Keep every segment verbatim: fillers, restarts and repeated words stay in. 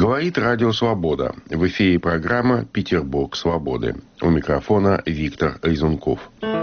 Говорит Радио Свобода. В эфире программа «Петербург свободы». У микрофона Виктор Лизунков.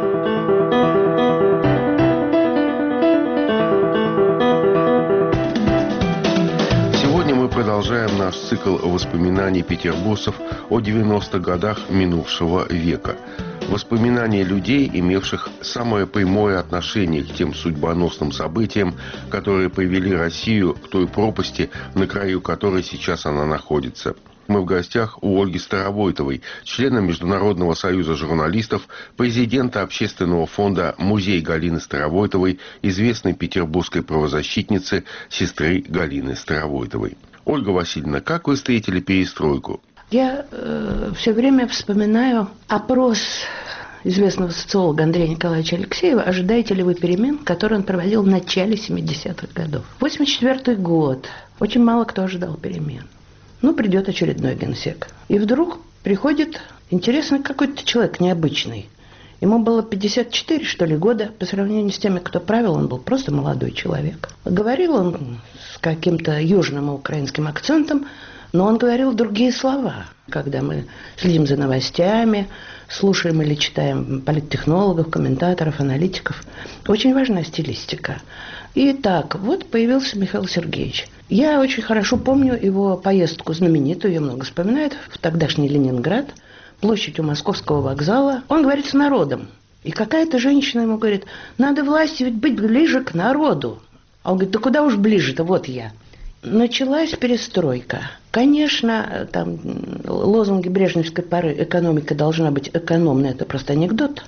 Сегодня мы продолжаем наш цикл воспоминаний петербуржцев о девяностых годах минувшего века. Воспоминания людей, имевших самое прямое отношение к тем судьбоносным событиям, которые привели Россию к той пропасти, на краю которой сейчас она находится. Мы в гостях у Ольги Старовойтовой, члена Международного союза журналистов, президента общественного фонда «Музей Галины Старовойтовой», известной петербургской правозащитницы, сестры Галины Старовойтовой. Ольга Васильевна, как вы встретили перестройку? Я э, все время вспоминаю опрос известного социолога Андрея Николаевича Алексеева «Ожидаете ли вы перемен?», который он проводил в начале семидесятых годов. восемьдесят четвёртый год. Очень мало кто ожидал перемен. Ну, придет очередной генсек. И вдруг приходит интересный какой-то человек необычный. Ему было пятьдесят четыре, что ли, года. По сравнению с теми, кто правил, он был просто молодой человек. Говорил он с каким-то южным украинским акцентом, но он говорил другие слова. Когда мы следим за новостями, слушаем или читаем политтехнологов, комментаторов, аналитиков, очень важна стилистика. Итак, вот появился Михаил Сергеевич. Я очень хорошо помню его поездку знаменитую, ее много вспоминают, в тогдашний Ленинград, площадь у Московского вокзала. Он говорит с народом. И какая-то женщина ему говорит: надо власти ведь быть ближе к народу. А он говорит: да куда уж ближе-то, вот я. Началась перестройка. Конечно, там лозунги брежневской поры «экономика должна быть экономной» – это просто анекдот.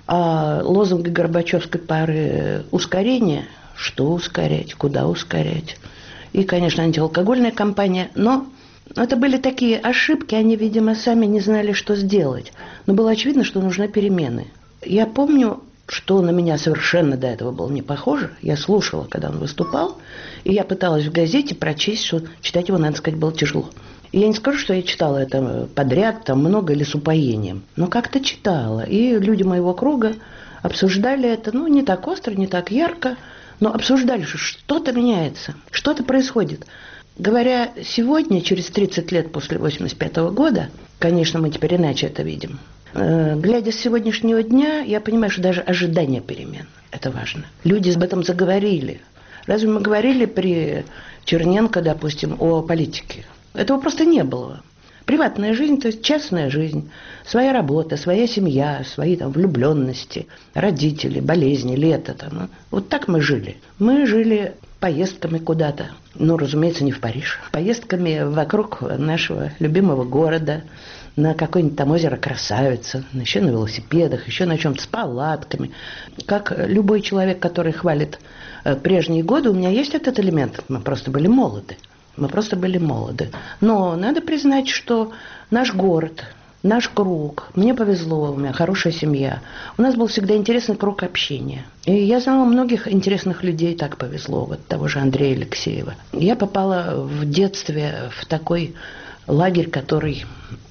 А лозунги горбачевской поры «ускорение» – что ускорять, куда ускорять. И, конечно, антиалкогольная кампания. Но это были такие ошибки, они, видимо, сами не знали, что сделать. Но было очевидно, что нужны перемены. Я помню, что на меня совершенно до этого было не похоже. Я слушала, когда он выступал, и я пыталась в газете прочесть, что читать его, надо сказать, было тяжело. И я не скажу, что я читала это подряд, там много или с упоением, но как-то читала. И люди моего круга обсуждали это, ну, не так остро, не так ярко, но обсуждали, что что-то меняется, что-то происходит. Говоря сегодня, через тридцать лет после восемьдесят пятого года, конечно, мы теперь иначе это видим. Глядя с сегодняшнего дня, я понимаю, что даже ожидание перемен – это важно. Люди об этом заговорили. Разве мы говорили при Черненко, допустим, о политике? Этого просто не было. Приватная жизнь, то есть частная жизнь, своя работа, своя семья, свои там влюбленности, родители, болезни, лето. Там. Вот так мы жили. Мы жили поездками куда-то. Ну, разумеется, не в Париж. Поездками вокруг нашего любимого города, на какое-нибудь там озеро Красавица, еще на велосипедах, еще на чем-то с палатками. Как любой человек, который хвалит прежние годы, у меня есть этот элемент. Мы просто были молоды. Мы просто были молоды. Но надо признать, что наш город, наш круг, мне повезло, у меня хорошая семья. У нас был всегда интересный круг общения. И я знала многих интересных людей, так повезло, вот того же Андрея Алексеева. Я попала в детстве в такой лагерь, который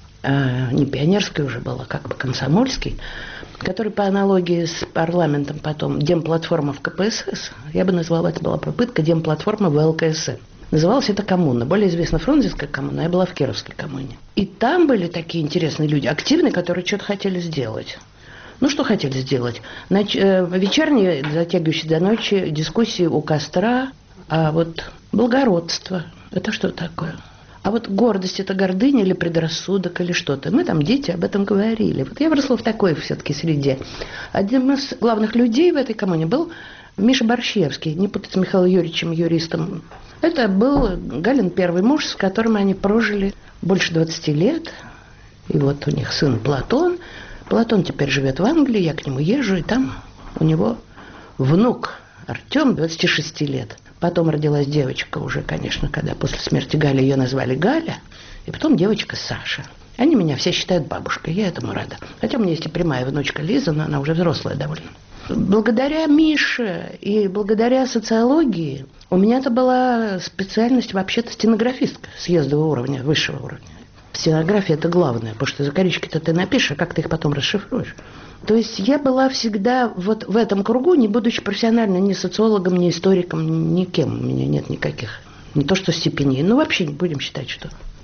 э, не пионерский уже был, а как бы комсомольский, который по аналогии с парламентом потом демплатформа в ка пэ эс эс, я бы назвала, это была попытка демплатформы в эл ка эс эм. Называлась это коммуна. Более известна Фрунзенская коммуна, я была в Кировской коммуне. И там были такие интересные люди, активные, которые что-то хотели сделать. Ну, что хотели сделать? Нач... Вечерние, затягивающие до ночи, дискуссии у костра. А вот благородство – это что такое? А вот гордость – это гордыня или предрассудок, или что-то. Мы там, дети, об этом говорили. Вот я выросла в такой все-таки среде. Одним из главных людей в этой коммуне был Миша Борщевский, не путать с Михаилом Юрьевичем, юристом. Это был Галин первый муж, с которым они прожили больше двадцати лет. И вот у них сын Платон. Платон теперь живет в Англии, я к нему езжу, и там у него внук Артем, двадцати шести лет. Потом родилась девочка уже, конечно, когда после смерти Гали ее назвали Галя. И потом девочка Саша. Они меня все считают бабушкой, я этому рада. Хотя у меня есть и прямая внучка Лиза, но она уже взрослая довольно. Благодаря Мише и благодаря социологии у меня это была специальность вообще-то стенографистка съездового уровня, высшего уровня. Стенография – это главное, потому что закорючки-то ты напишешь, а как ты их потом расшифруешь? То есть я была всегда вот в этом кругу, не будучи профессионально ни социологом, ни историком, никем. У меня нет никаких, не то что степеней, ну вообще не будем считать, что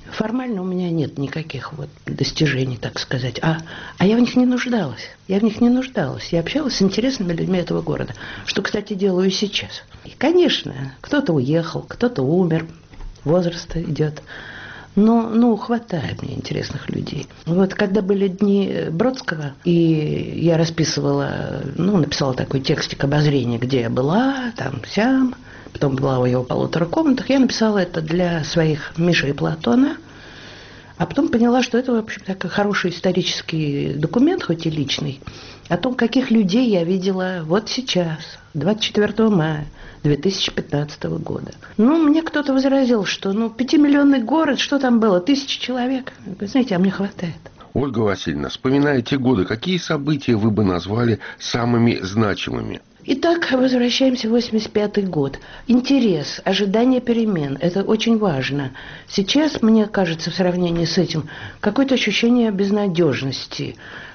Формально у меня нет никаких вот достижений, так сказать. А, а я в них не нуждалась. Я в них не нуждалась. Я общалась с интересными людьми этого города. Что, кстати, делаю и сейчас. И, конечно, кто-то уехал, кто-то умер. Возраст идет. Но, ну, хватает мне интересных людей. Вот когда были дни Бродского, и я расписывала, ну, написала такой текстик обозрения, где я была, там, сям, потом была в его полутора комнатах, я написала это для своих Миши и Платона, а потом поняла, что это, в общем, такой хороший исторический документ, хоть и личный, о том, каких людей я видела вот сейчас, двадцать четвёртого мая две тысячи пятнадцатого года. Ну, мне кто-то возразил, что, ну, пятимиллионный город, что там было, тысяча человек. Вы знаете, а мне хватает. Ольга Васильевна, вспоминая те годы, какие события вы бы назвали самыми значимыми? Итак, возвращаемся в восемьдесят пятый год. Интерес, ожидание перемен – это очень важно. Сейчас, мне кажется, в сравнении с этим, какое-то ощущение безнадежности.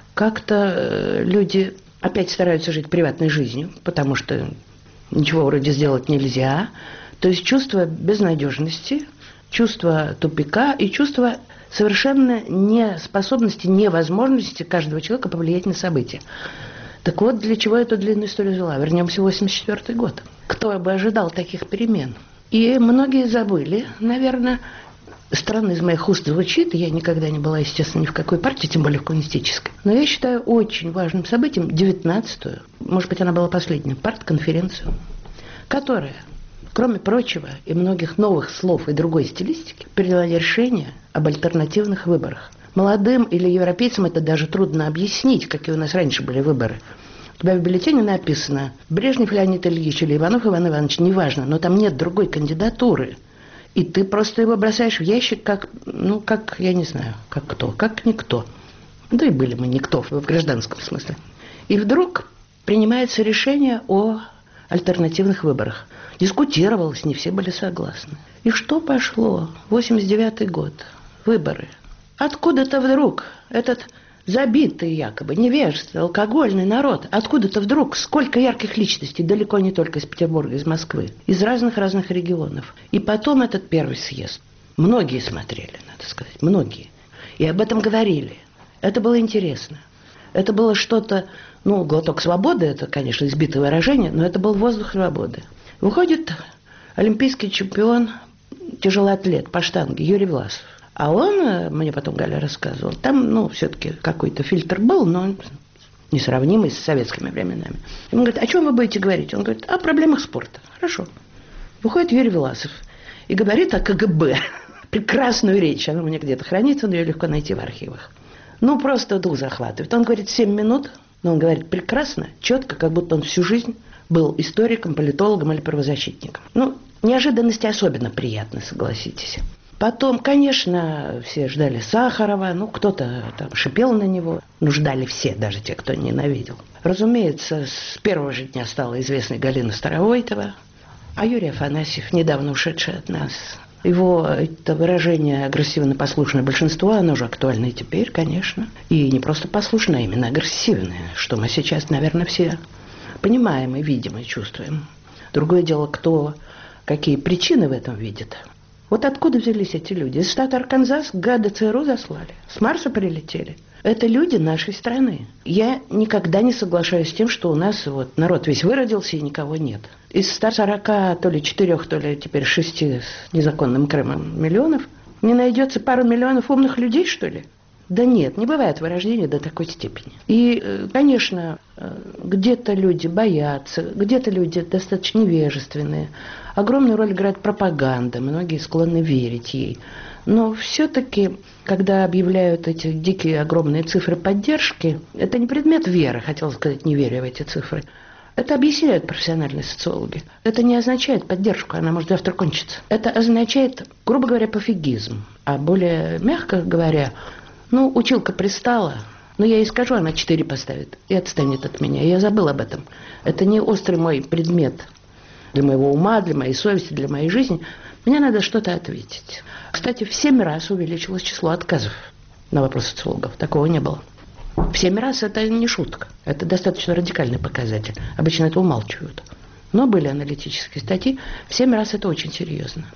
Как-то люди опять стараются жить приватной жизнью, потому что ничего вроде сделать нельзя. То есть чувство безнадежности, чувство тупика и чувство совершенно неспособности, невозможности каждого человека повлиять на события. Так вот, для чего я эту длинную историю взяла? Вернемся в восемьдесят четвёртый год. Кто бы ожидал таких перемен? И многие забыли, наверное, странно из моих уст звучит, я никогда не была, естественно, ни в какой партии, тем более в коммунистической. Но я считаю очень важным событием девятнадцатую, может быть, она была последняя, партконференцию, которая, кроме прочего и многих новых слов и другой стилистики, приняла решение об альтернативных выборах. Молодым или европейцам это даже трудно объяснить, какие у нас раньше были выборы. У тебя в бюллетене написано Брежнев Леонид Ильич или Иванов Иван Иванович, неважно, но там нет другой кандидатуры. И ты просто его бросаешь в ящик, как, ну, как, я не знаю, как кто, как никто. Да и были мы никто в гражданском смысле. И вдруг принимается решение о альтернативных выборах. Дискутировалось, не все были согласны. И что пошло? восемьдесят девятый год. Выборы. Откуда-то вдруг этот забитый якобы, невежественный, алкогольный народ, откуда-то вдруг сколько ярких личностей, далеко не только из Петербурга, из Москвы, из разных-разных регионов. И потом этот первый съезд. Многие смотрели, надо сказать, многие. И об этом говорили. Это было интересно. Это было что-то, ну, глоток свободы, это, конечно, избитое выражение, но это был воздух свободы. Выходит олимпийский чемпион, тяжелоатлет по штанге Юрий Власов. А он, мне потом Галя рассказывал, там, ну, все-таки какой-то фильтр был, но несравнимый с советскими временами. И он говорит, о чем вы будете говорить? Он говорит, о проблемах спорта. Хорошо. Выходит Юрий Власов и говорит о КГБ. Прекрасную речь, она у меня где-то хранится, но ее легко найти в архивах. Ну, просто дух захватывает. Он говорит семь минут, но он говорит прекрасно, четко, как будто он всю жизнь был историком, политологом или правозащитником. Ну, неожиданности особенно приятны, согласитесь. Потом, конечно, все ждали Сахарова, ну, кто-то там шипел на него, ну, ждали все, даже те, кто ненавидел. Разумеется, с первого же дня стала известной Галина Старовойтова, а Юрий Афанасьев, недавно ушедший от нас, его это выражение агрессивно-послушное большинство, оно же актуально и теперь, конечно. И не просто послушное, а именно агрессивное, что мы сейчас, наверное, все понимаем и видим, и чувствуем. Другое дело, кто какие причины в этом видит. Вот откуда взялись эти люди? Из штата Арканзас гады ЦРУ заслали, с Марса прилетели. Это люди нашей страны. Я никогда не соглашаюсь с тем, что у нас вот народ весь выродился и никого нет. Из ста сорока, то ли четырех, то ли теперь шести с незаконным Крымом миллионов не найдется пару миллионов умных людей, что ли? Да нет, не бывает вырождения до такой степени. И, конечно, где-то люди боятся, где-то люди достаточно невежественные. Огромную роль играет пропаганда, многие склонны верить ей. Но все-таки, когда объявляют эти дикие огромные цифры поддержки, это не предмет веры, хотела сказать, не веря в эти цифры. Это объясняют профессиональные социологи. Это не означает поддержку, она может завтра кончиться. Это означает, грубо говоря, пофигизм. А более мягко говоря, ну, училка пристала, но я ей скажу, она четыре поставит и отстанет от меня. Я забыл об этом. Это не острый мой предмет для моего ума, для моей совести, для моей жизни. Мне надо что-то ответить. Кстати, в семь раз увеличилось число отказов на вопрос социологов. Такого не было. В семь раз это не шутка. Это достаточно радикальный показатель. Обычно это умалчивают. Но были аналитические статьи. В семь раз это очень серьезно.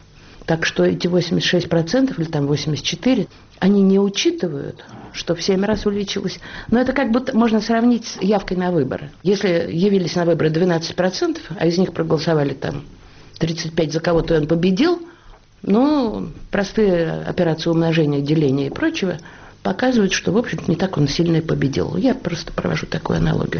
Так что эти восемьдесят шесть процентов или там восемьдесят четыре процента, они не учитывают, что в семь раз увеличилось. Но это как будто можно сравнить с явкой на выборы. Если явились на выборы двенадцать процентов, а из них проголосовали там тридцать пять за кого-то, и он победил, ну, простые операции умножения, деления и прочего показывают, что, в общем-то, не так он сильно и победил. Я просто провожу такую аналогию.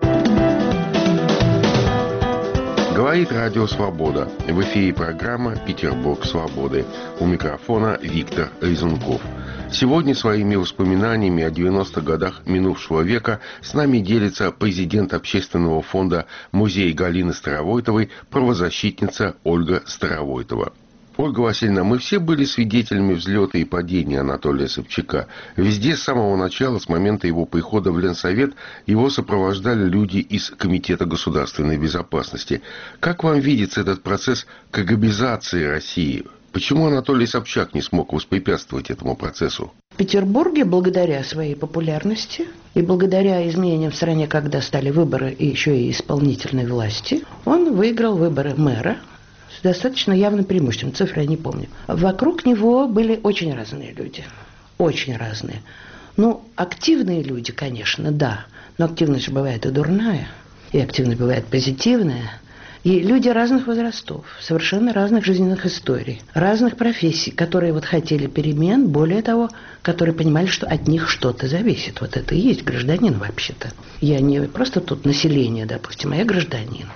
Говорит Радио Свобода. В эфире программа «Петербург свободы». У микрофона Виктор Резунков. Сегодня своими воспоминаниями о девяностых годах минувшего века с нами делится президент общественного фонда «Музей Галины Старовойтовой», правозащитница Ольга Старовойтова. Ольга Васильевна, мы все были свидетелями взлета и падения Анатолия Собчака. Везде с самого начала, с момента его прихода в Ленсовет, его сопровождали люди из Комитета государственной безопасности. Как вам видится этот процесс кагабизации России? Почему Анатолий Собчак не смог воспрепятствовать этому процессу? В Петербурге, благодаря своей популярности и благодаря изменениям в стране, когда стали выборы и еще и исполнительной власти, он выиграл выборы мэра с достаточно явным преимуществом, цифры я не помню. Вокруг него были очень разные люди, очень разные. Ну, активные люди, конечно, да, но активность бывает и дурная, и активность бывает позитивная. И люди разных возрастов, совершенно разных жизненных историй, разных профессий, которые вот хотели перемен, более того, которые понимали, что от них что-то зависит. Вот это и есть гражданин вообще-то. Я не просто тут население, допустим, а я гражданин.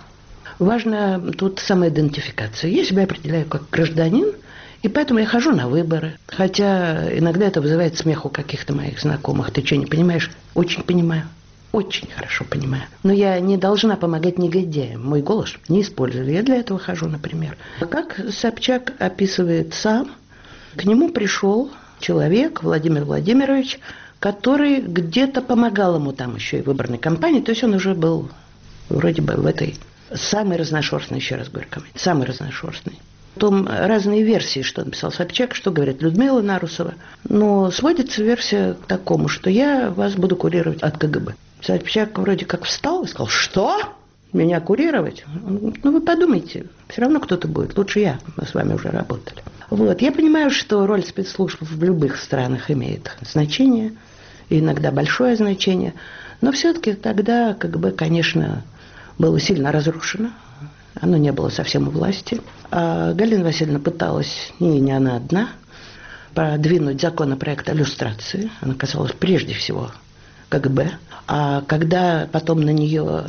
Важна тут самоидентификация. Я себя определяю как гражданин, и поэтому я хожу на выборы. Хотя иногда это вызывает смех у каких-то моих знакомых. Ты что, не понимаешь? Очень понимаю. Очень хорошо понимаю. Но я не должна помогать негодяям. Мой голос не использовали. Я для этого хожу, например. Как Собчак описывает сам, к нему пришел человек, Владимир Владимирович, который где-то помогал ему там еще и в выборной кампании. То есть он уже был вроде бы в этой самой разношерстной, еще раз говорю, кампании. Самой разношерстной. Потом разные версии, что написал Собчак, что говорит Людмила Нарусова. Но сводится версия к такому, что я вас буду курировать от ка гэ бэ. Собчак вроде как встал и сказал: что? Меня курировать? Ну, вы подумайте, все равно кто-то будет, лучше я, мы с вами уже работали. Вот. Я понимаю, что роль спецслужб в любых странах имеет значение, и иногда большое значение, но все-таки тогда ка гэ бэ, конечно, было сильно разрушено, оно не было совсем у власти. А Галина Васильевна пыталась, и не она одна, продвинуть законопроект о люстрации, она касалась прежде всего ка гэ бэ. А когда потом на нее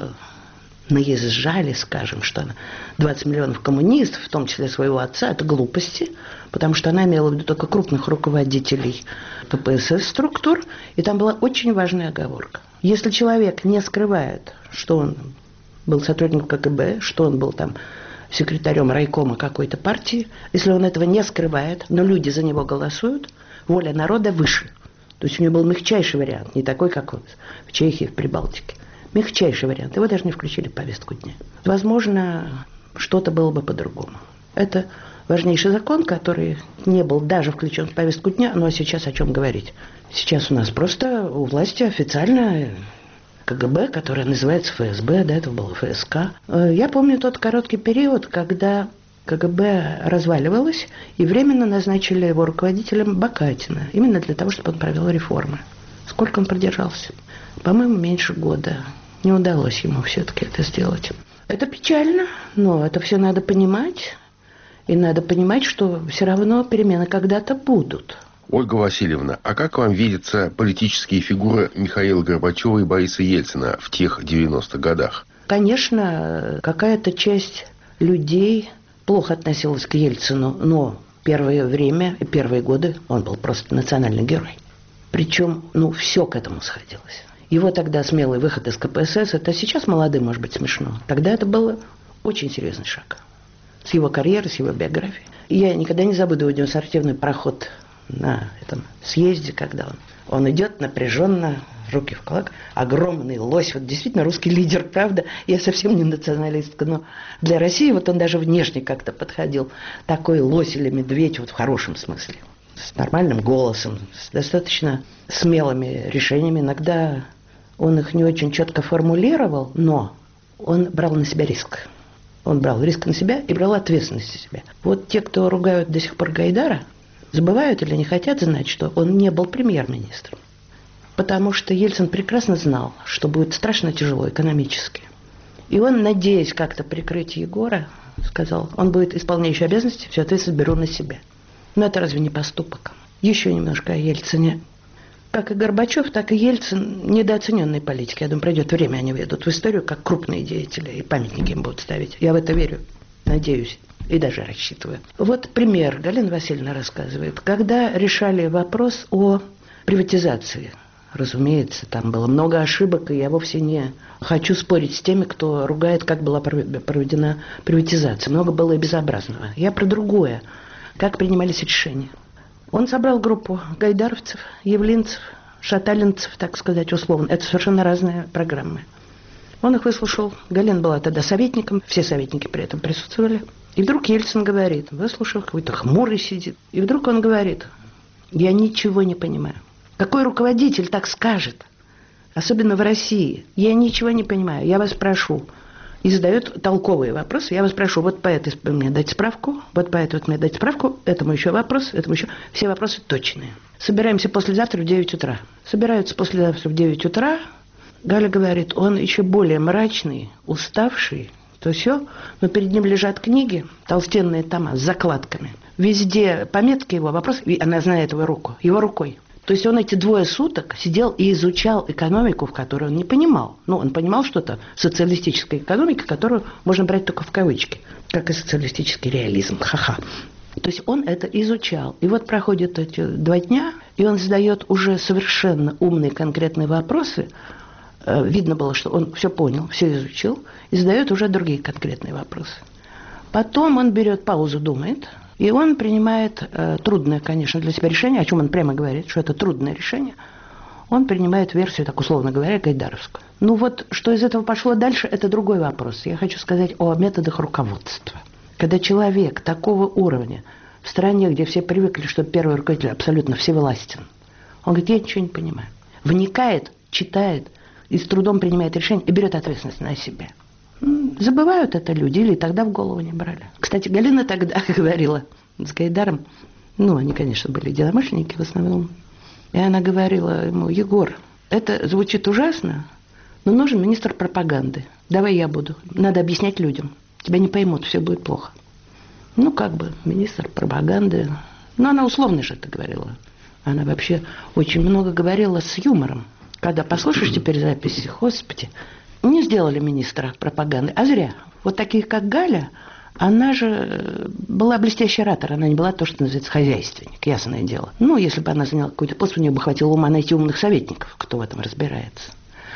наезжали, скажем, что она двадцать миллионов коммунистов, в том числе своего отца, это глупости, потому что она имела в виду только крупных руководителей пэ пэ эс эс структур, и там была очень важная оговорка. Если человек не скрывает, что он был сотрудником ка гэ бэ, что он был там секретарем райкома какой-то партии, если он этого не скрывает, но люди за него голосуют, воля народа выше. То есть у него был мягчайший вариант, не такой, как вот в Чехии, в Прибалтике. Мягчайший вариант. Его даже не включили в повестку дня. Возможно, что-то было бы по-другому. Это важнейший закон, который не был даже включен в повестку дня, но сейчас о чем говорить? Сейчас у нас просто у власти официально ка гэ бэ, которая называется эф эс бэ, до этого было эф эс ка. Я помню тот короткий период, когда ка гэ бэ разваливалось, и временно назначили его руководителем Бакатина, именно для того, чтобы он провел реформы. Сколько он продержался? По-моему, меньше года. Не удалось ему все-таки это сделать. Это печально, но это все надо понимать. И надо понимать, что все равно перемены когда-то будут. Ольга Васильевна, а как вам видятся политические фигуры Михаила Горбачева и Бориса Ельцина в тех девяностых годах? Конечно, какая-то часть людей плохо относилась к Ельцину, но первое время, первые годы он был просто национальный герой. Причем, ну, все к этому сходилось. Его тогда смелый выход из ка пэ эс эс, это сейчас молодым может быть смешно. Тогда это был очень серьезный шаг. С его карьерой, с его биографией. И я никогда не забуду его демонстративный проход на этом съезде, когда он, он идет напряженно, руки в кулак, огромный лось, вот действительно русский лидер, правда, я совсем не националистка, но для России вот он даже внешне как-то подходил, такой лось или медведь, вот в хорошем смысле, с нормальным голосом, с достаточно смелыми решениями, иногда он их не очень четко формулировал, но он брал на себя риск. Он брал риск на себя и брал ответственность на себя. Вот те, кто ругают до сих пор Гайдара, забывают или не хотят знать, что он не был премьер-министром. Потому что Ельцин прекрасно знал, что будет страшно тяжело экономически. И он, надеясь как-то прикрыть Егора, сказал, он будет исполняющий обязанности, всю ответственность беру на себя. Но это разве не поступок? Еще немножко о Ельцине. Как и Горбачев, так и Ельцин недооцененные политики. Я думаю, пройдет время, они ведут в историю как крупные деятели, и памятники им будут ставить. Я в это верю, надеюсь, и даже рассчитываю. Вот пример, Галина Васильевна рассказывает. Когда решали вопрос о приватизации, разумеется, там было много ошибок, и я вовсе не хочу спорить с теми, кто ругает, как была проведена приватизация. Много было и безобразного. Я про другое. Как принимались решения. Он собрал группу гайдаровцев, явлинцев, шаталинцев, так сказать, условно. Это совершенно разные программы. Он их выслушал. Галина была тогда советником, все советники при этом присутствовали. И вдруг Ельцин говорит, выслушал, какой-то хмурый сидит. И вдруг он говорит, я ничего не понимаю. Какой руководитель так скажет? Особенно в России. Я ничего не понимаю. Я вас прошу. И задает толковые вопросы. Я вас прошу, вот по этой мне дать справку, вот по этой вот мне дать справку, этому еще вопрос, этому еще. Все вопросы точные. Собираемся послезавтра в девять утра. Собираются послезавтра в девять утра. Галя говорит, он еще более мрачный, уставший, то все, но перед ним лежат книги, толстенные тома с закладками. Везде пометки его, вопросы, и она знает его руку, его рукой. То есть он эти двое суток сидел и изучал экономику, в которой он не понимал. Ну, он понимал что-то социалистической экономики, которую можно брать только в кавычки, как и социалистический реализм. Ха-ха. То есть он это изучал. И вот проходят эти два дня, и он задает уже совершенно умные конкретные вопросы. Видно было, что он все понял, все изучил, и задает уже другие конкретные вопросы. Потом он берет паузу, думает. И он принимает э, трудное, конечно, для себя решение, о чем он прямо говорит, что это трудное решение. Он принимает версию, так условно говоря, гайдаровскую. Ну вот, что из этого пошло дальше, это другой вопрос. Я хочу сказать о методах руководства. Когда человек такого уровня, в стране, где все привыкли, что первый руководитель абсолютно всевластен, он говорит, я ничего не понимаю. Вникает, читает и с трудом принимает решение и берет ответственность на себя. Забывают это люди или тогда в голову не брали. Кстати, Галина тогда говорила с Гайдаром, ну, они, конечно, были единомышленники в основном, и она говорила ему, Егор, это звучит ужасно, но нужен министр пропаганды. Давай я буду. Надо объяснять людям. Тебя не поймут, все будет плохо. Ну, как бы, министр пропаганды. Но она условно же это говорила. Она вообще очень много говорила с юмором. Когда послушаешь теперь записи, господи, не сделали министра пропаганды, а зря. Вот таких, как Галя, она же была блестящий оратор, она не была то, что называется хозяйственник, ясное дело. Ну, если бы она заняла какой-то пост, у нее бы хватило ума найти умных советников, кто в этом разбирается.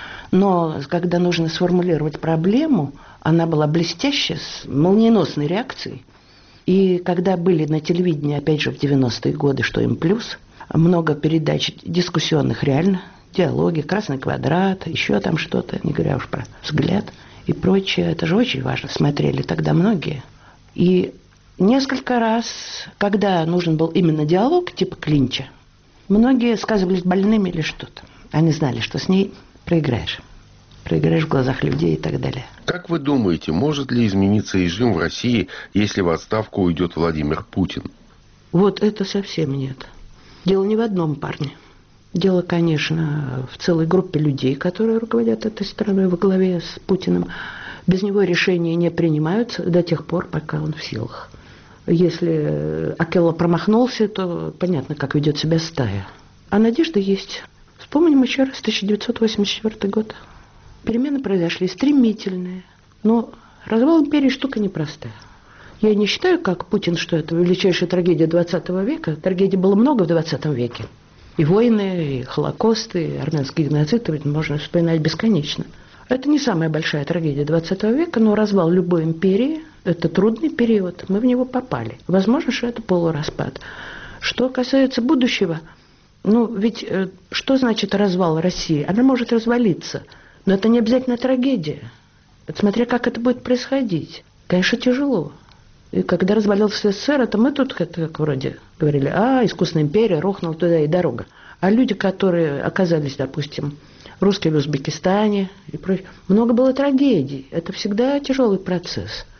Но когда нужно сформулировать проблему, она была блестящая, с молниеносной реакцией. И когда были на телевидении, опять же, в девяностые годы, что им плюс, много передач дискуссионных реально, диалоги, красный квадрат, еще там что-то, не говоря уж про взгляд и прочее. Это же очень важно. Смотрели тогда многие. И несколько раз, когда нужен был именно диалог, типа клинча, многие сказывались больными или что-то. Они знали, что с ней проиграешь. Проиграешь в глазах людей и так далее. Как вы думаете, может ли измениться режим в России, если в отставку уйдет Владимир Путин? Вот это совсем нет. Дело не в одном парне. Дело, конечно, в целой группе людей, которые руководят этой страной во главе с Путиным. Без него решения не принимаются до тех пор, пока он в силах. Если Акелло промахнулся, то понятно, как ведет себя стая. А надежда есть. Вспомним еще раз тысяча девятьсот восемьдесят четвёртый год. Перемены произошли стремительные. Но развал империи штука непростая. Я не считаю, как Путин, что это величайшая трагедия двадцатого века. Трагедий было много в двадцатом веке. И войны, и холокосты, и армянский геноцид, ведь можно вспоминать бесконечно. Это не самая большая трагедия двадцатого века, но развал любой империи – это трудный период. Мы в него попали. Возможно, что это полураспад. Что касается будущего, ну, ведь э, что значит развал России? Она может развалиться, но это не обязательно трагедия. Это смотря как это будет происходить. Конечно, тяжело. И когда развалился СССР, это мы тут как вроде говорили, а, искусственная империя, рухнула туда и дорога. А люди, которые оказались, допустим, русские в Узбекистане и прочее, много было трагедий. Это всегда тяжелый процесс.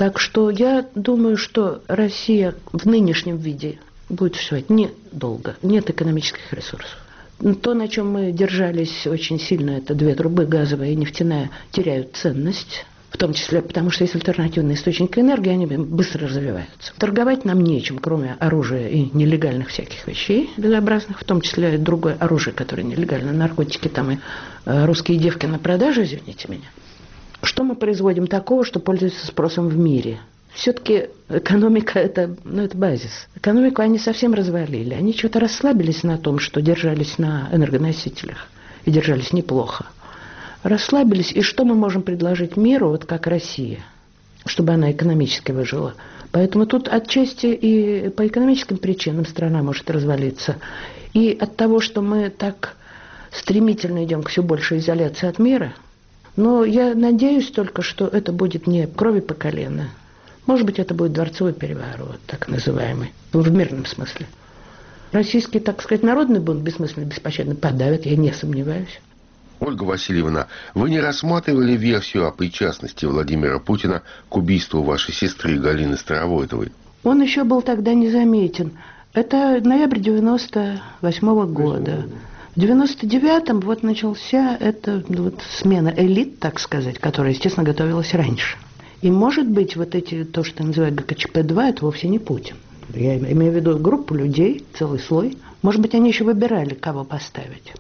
Так что я думаю, что Россия в нынешнем виде будет существовать недолго. Нет экономических ресурсов. То, на чем мы держались очень сильно, это две трубы, газовая и нефтяная, теряют ценность. В том числе, потому что есть альтернативные источники энергии, они быстро развиваются. Торговать нам нечем, кроме оружия и нелегальных всяких вещей безобразных, в том числе другое оружие, которое нелегально, наркотики там и э, русские девки на продажу, извините меня. Что мы производим такого, что пользуется спросом в мире? Все-таки экономика – это, ну, это базис. Экономику они совсем развалили. Они что-то расслабились на том, что держались на энергоносителях и держались неплохо. Расслабились, и что мы можем предложить миру, вот как Россия, чтобы она экономически выжила. Поэтому тут отчасти и по экономическим причинам страна может развалиться. И от того, что мы так стремительно идем к все большей изоляции от мира, но я надеюсь только, что это будет не крови по колено. Может быть, это будет дворцовый переворот, так называемый, в мирном смысле. Российский, так сказать, народный бунт бессмысленно, беспощадно подавят, я не сомневаюсь. Ольга Васильевна, вы не рассматривали версию о причастности Владимира Путина к убийству вашей сестры Галины Старовойтовой? Он еще был тогда незаметен. Это ноябрь девяносто восьмого года. В девяносто девятом вот начался эта вот смена элит, так сказать, которая, естественно, готовилась раньше. И, может быть, вот эти, то, что называют гэ ка че пэ два, это вовсе не Путин. Я имею в виду группу людей, целый слой. Может быть, они еще выбирали, кого поставить.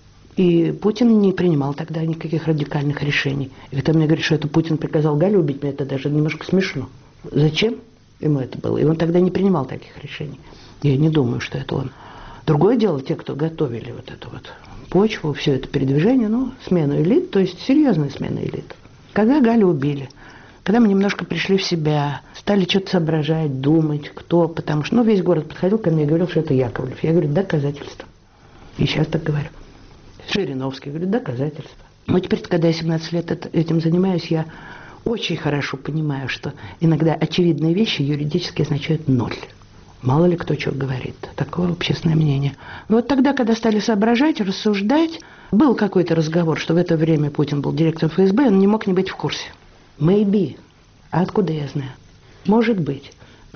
И Путин не принимал тогда никаких радикальных решений. И когда мне говорят, что это Путин приказал Галю убить, мне это даже немножко смешно. Зачем ему это было? И он тогда не принимал таких решений. Я не думаю, что это он. Другое дело, те, кто готовили вот эту вот почву, все это передвижение, ну, смену элит, то есть серьезную смену элит. Когда Галю убили, когда мы немножко пришли в себя, стали что-то соображать, думать, кто, потому что, ну, весь город подходил ко мне и говорил, что это Яковлев. Я говорю, доказательства. И сейчас так говорю. Жириновский, говорит, доказательства. Но теперь, когда я семнадцать лет этим занимаюсь, я очень хорошо понимаю, что иногда очевидные вещи юридически означают ноль. Мало ли кто что говорит. Такое общественное мнение. Но вот тогда, когда стали соображать, рассуждать, был какой-то разговор, что в это время Путин был директором эф эс бэ, он не мог не быть в курсе. Maybe. А откуда я знаю? Может быть.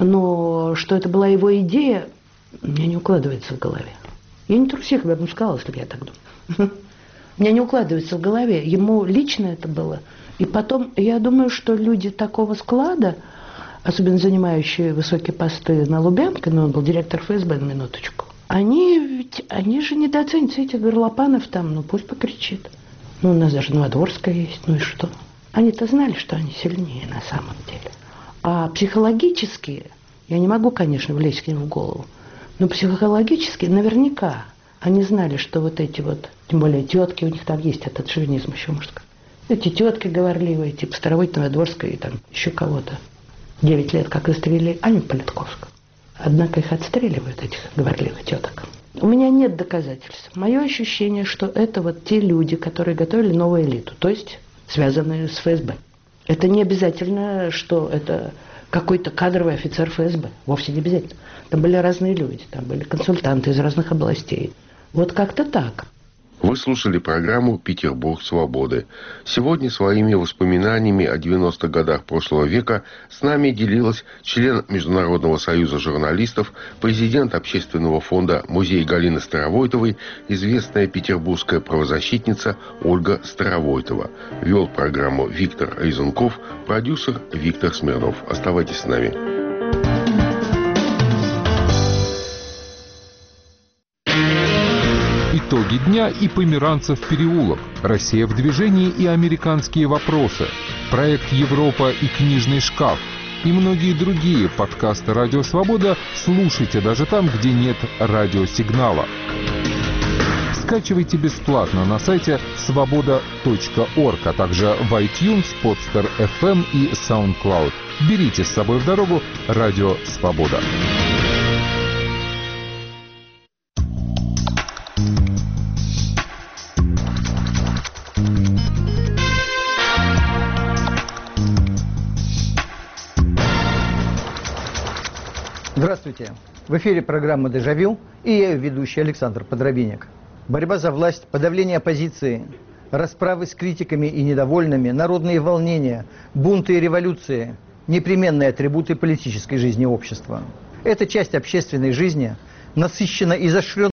Но что это была его идея, мне не укладывается в голове. Я не трусиха бы сказала, если бы я так думала. У меня не укладывается в голове. Ему лично это было. И потом, я думаю, что люди такого склада, особенно занимающие высокие посты на Лубянке, но он был директор эф эс бэ, на минуточку, они ведь, они же недооценят этих горлопанов там, ну пусть покричит. Ну, у нас даже Новодворская есть, ну и что? Они-то знали, что они сильнее на самом деле. А психологически, я не могу, конечно, влезть к ним в голову, но психологически наверняка они знали, что вот эти вот, тем более тетки, у них там есть этот шовинизм еще мужской. Эти тетки говорливые, типа Старовойтова, Новодворская и там еще кого-то. Девять лет как застрелили Аню Политковскую. Однако их отстреливают, этих говорливых теток. У меня нет доказательств. Мое ощущение, что это вот те люди, которые готовили новую элиту, то есть связанные с эф эс бэ. Это не обязательно, что это какой-то кадровый офицер эф эс бэ. Вовсе не обязательно. Там были разные люди, там были консультанты из разных областей. Вот как-то так. Вы слушали программу «Петербург свободы». Сегодня своими воспоминаниями о девяностых годах прошлого века с нами делилась член Международного союза журналистов, президент общественного фонда «Музей Галины Старовойтовой», известная петербургская правозащитница Ольга Старовойтова. Вел программу Виктор Резунков, продюсер Виктор Смирнов. Оставайтесь с нами. Итоги дня и Померанцев переулок, Россия в движении и американские вопросы, проект Европа и книжный шкаф и многие другие подкасты «Радио Свобода» слушайте даже там, где нет радиосигнала. Скачивайте бесплатно на сайте свобода точка орг, а также в iTunes, Podster эф эм и SoundCloud. Берите с собой в дорогу «Радио Свобода». Здравствуйте! В эфире программа «Дежавю» и я, ведущий Александр Подробинник. Борьба за власть, подавление оппозиции, расправы с критиками и недовольными, народные волнения, бунты и революции. непременные атрибуты политической жизни общества. Эта часть общественной жизни насыщена изощренной